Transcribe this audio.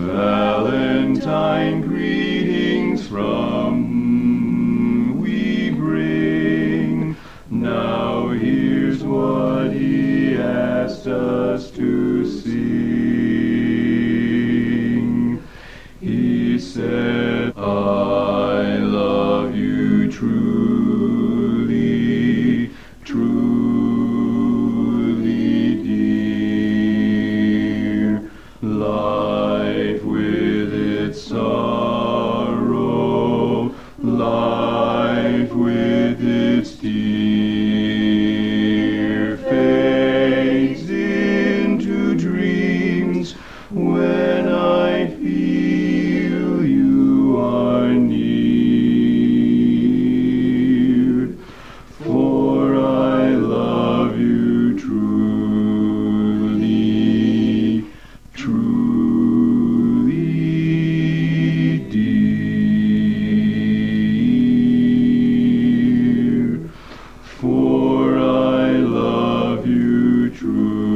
Valentine greetings from we bring. Now here's what he asked us to sing. He said, I love you truly, truly dear. Life with its sorrow, life with its tear fades into dreams when I feel you are near. For I love you truly, truly dear. For I love you truly.